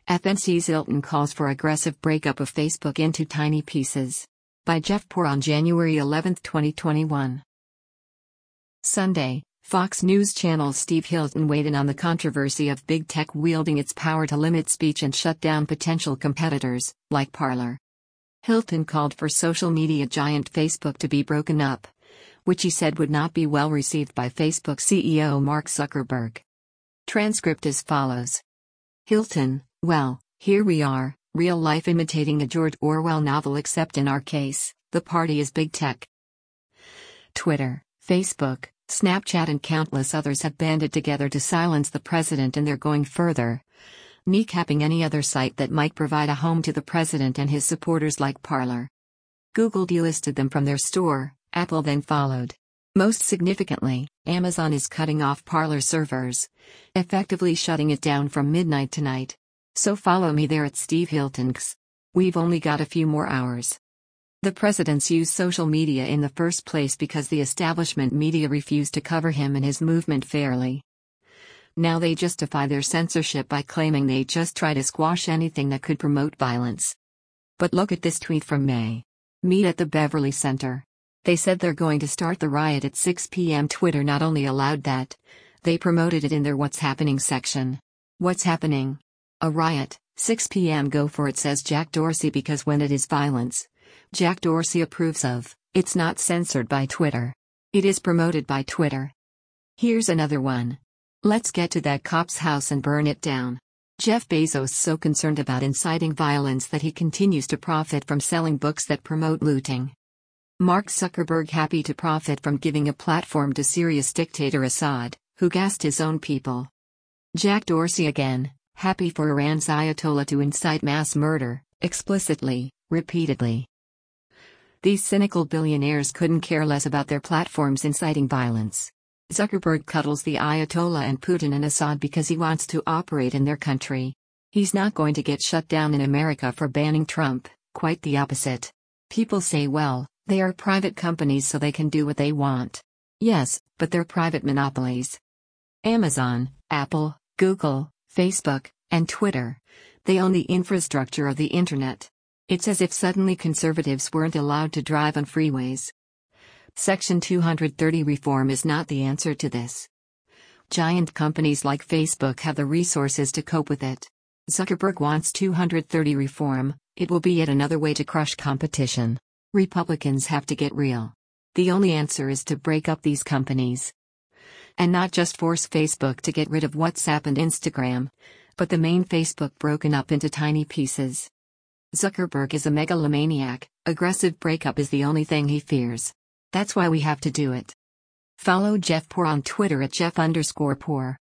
FNC's Hilton calls for aggressive breakup of Facebook into tiny pieces. By Jeff Poor on January 11, 2021. Sunday, Fox News Channel's Steve Hilton weighed in on the controversy of big tech wielding its power to limit speech and shut down potential competitors, like Parler. Hilton called for social media giant Facebook to be broken up, which he said would not be well received by Facebook CEO Mark Zuckerberg. Transcript as follows. Hilton, well, here we are, real life imitating a George Orwell novel, except in our case, the party is big tech. Twitter, Facebook, Snapchat and countless others have banded together to silence the president, and they're going further, kneecapping any other site that might provide a home to the president and his supporters, like Parler. Google delisted them from their store, Apple then followed. Most significantly, Amazon is cutting off Parler servers, effectively shutting it down from midnight tonight. So follow me there at Steve Hilton's. We've only got a few more hours. The president's used social media in the first place because the establishment media refused to cover him and his movement fairly. Now they justify their censorship by claiming they just try to squash anything that could promote violence. But look at this tweet from May. Meet at the Beverly Center. They said they're going to start the riot at 6 p.m. Twitter not only allowed that, they promoted it in their What's Happening section. What's happening? A riot, 6 p.m. Go for it, says Jack Dorsey, because when it is violence, Jack Dorsey approves of, it's not censored by Twitter. It is promoted by Twitter. Here's another one. Let's get to that cop's house and burn it down. Jeff Bezos so concerned about inciting violence that he continues to profit from selling books that promote looting. Mark Zuckerberg happy to profit from giving a platform to Syria's dictator Assad, who gassed his own people. Jack Dorsey again, happy for Iran's Ayatollah to incite mass murder, explicitly, repeatedly. These cynical billionaires couldn't care less about their platforms inciting violence. Zuckerberg cuddles the Ayatollah and Putin and Assad because he wants to operate in their country. He's not going to get shut down in America for banning Trump, quite the opposite. People say, well, they are private companies so they can do what they want. Yes, but they're private monopolies. Amazon, Apple, Google, Facebook, and Twitter. They own the infrastructure of the internet. It's as if suddenly conservatives weren't allowed to drive on freeways. Section 230 reform is not the answer to this. Giant companies like Facebook have the resources to cope with it. Zuckerberg wants 230 reform, it will be yet another way to crush competition. Republicans have to get real. The only answer is to break up these companies. And not just force Facebook to get rid of WhatsApp and Instagram, but the main Facebook broken up into tiny pieces. Zuckerberg is a megalomaniac, aggressive breakup is the only thing he fears. That's why we have to do it. Follow Jeff Poor on Twitter at Jeff_Poor.